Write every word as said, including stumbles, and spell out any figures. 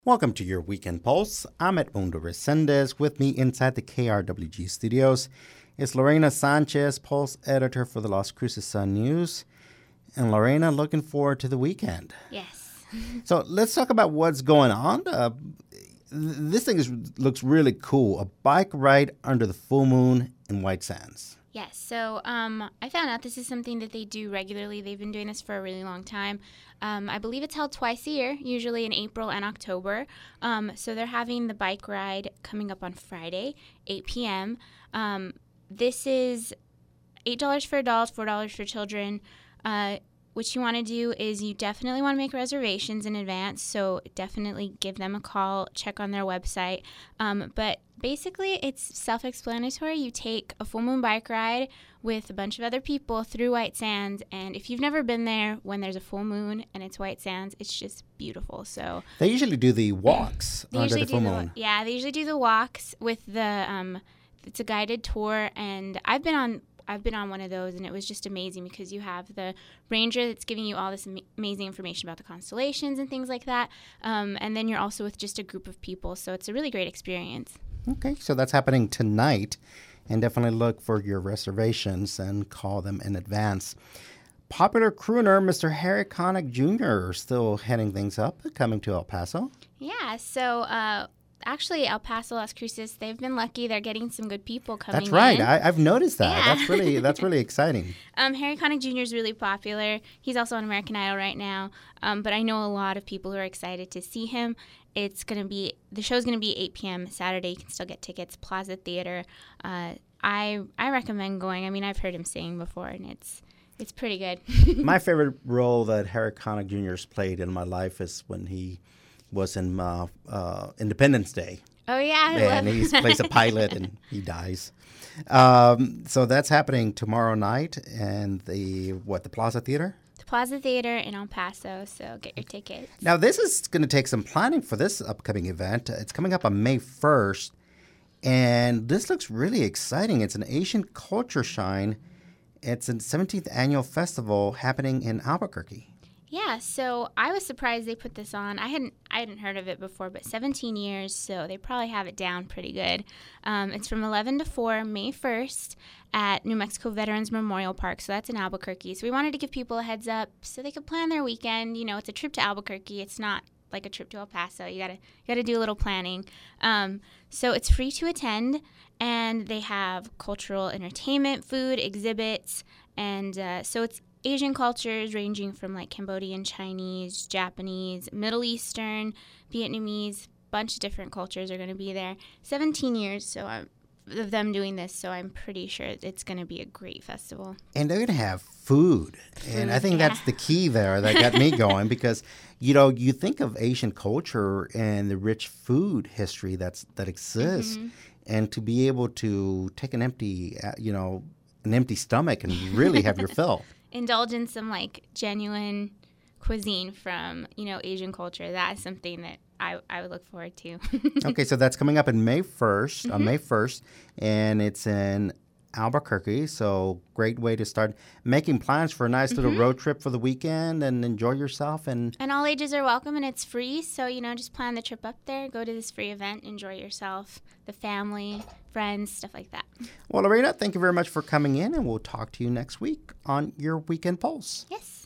Welcome to your Weekend Pulse. I'm Edmundo Resendez. With me inside the K R W G studios is Lorena Sanchez, Pulse editor for the Las Cruces Sun News. And Lorena, looking forward to the weekend. Yes. So let's talk about what's going on. Uh, this thing is, looks really cool. A bike ride under the full moon in White Sands. Yes. So um, I found out this is something that they do regularly. They've been doing this for a really long time. Um, I believe it's held twice a year, usually in April and October. Um, so they're having the bike ride coming up on Friday, eight p.m. Um, this is eight dollars for adults, four dollars for children. Uh, what you want to do is you definitely want to make reservations in advance. So definitely give them a call, check on their website. Um, but basically, it's self-explanatory. You take a full moon bike ride with a bunch of other people through White Sands. And if you've never been there when there's a full moon and it's White Sands, it's just beautiful. So they usually do the walks they under usually the full do moon. The, yeah, they usually do the walks with the, um, it's a guided tour. And I've been on I've been on one of those, and it was just amazing because you have the ranger that's giving you all this am- amazing information about the constellations and things like that. Um, and then you're also with just a group of people. So it's a really great experience. Okay, so that's happening tonight, and definitely look for your reservations and call them in advance. Popular crooner Mister Harry Connick Junior still heading things up, coming to El Paso. Yeah, so uh, actually El Paso, Las Cruces, they've been lucky. They're getting some good people coming in. That's right. I, I've noticed that. Yeah. That's really that's really exciting. Um, Harry Connick Junior is really popular. He's also on American Idol right now. Um, but I know a lot of people who are excited to see him. It's going to be, the show's going to be eight p.m. Saturday. You can still get tickets, Plaza Theater. Uh, I I recommend going. I mean, I've heard him sing before, and it's it's pretty good. My favorite role that Harry Connick Junior has played in my life is when he was in uh, uh, Independence Day. Oh, yeah. I and love he plays a pilot and he dies. Um, so that's happening tomorrow night and the, what, the Plaza Theater? The Plaza Theater in El Paso, so get your tickets. Now, this is going to take some planning for this upcoming event. It's coming up on May first, and this looks really exciting. It's an Asian Culture Shine. It's a seventeenth annual festival happening in Albuquerque. Yeah, so I was surprised they put this on. I hadn't I hadn't heard of it before, but seventeen years, so they probably have it down pretty good. Um, it's from eleven to four, May first, at New Mexico Veterans Memorial Park, so that's in Albuquerque. So we wanted to give people a heads up so they could plan their weekend. You know, it's a trip to Albuquerque. It's not like a trip to El Paso. You gotta you gotta do a little planning. Um, so it's free to attend, and they have cultural entertainment, food, exhibits, and uh, so it's Asian cultures ranging from like Cambodian, Chinese, Japanese, Middle Eastern, Vietnamese, bunch of different cultures are going to be there. seventeen years so I'm, of them doing this, so I'm pretty sure it's going to be a great festival. And they're going to have food. food. And I think yeah. that's the key there that got me going because, you know, you think of Asian culture and the rich food history that's that exists. Mm-hmm. And to be able to take an empty, uh, you know, an empty stomach and really have your fill. Indulge in some like genuine cuisine from, you know, Asian culture. That is something that I, I would look forward to. Okay, so that's coming up in May first, mm-hmm. on May first, and it's in Albuquerque. So great way to start making plans for a nice mm-hmm. little road trip for the weekend and enjoy yourself. And and all ages are welcome, and it's free. So, you know, just plan the trip up there, go to this free event, enjoy yourself, the family, friends, stuff like that. Well, Lorena, thank you very much for coming in, and we'll talk to you next week on your Weekend Pulse. Yes.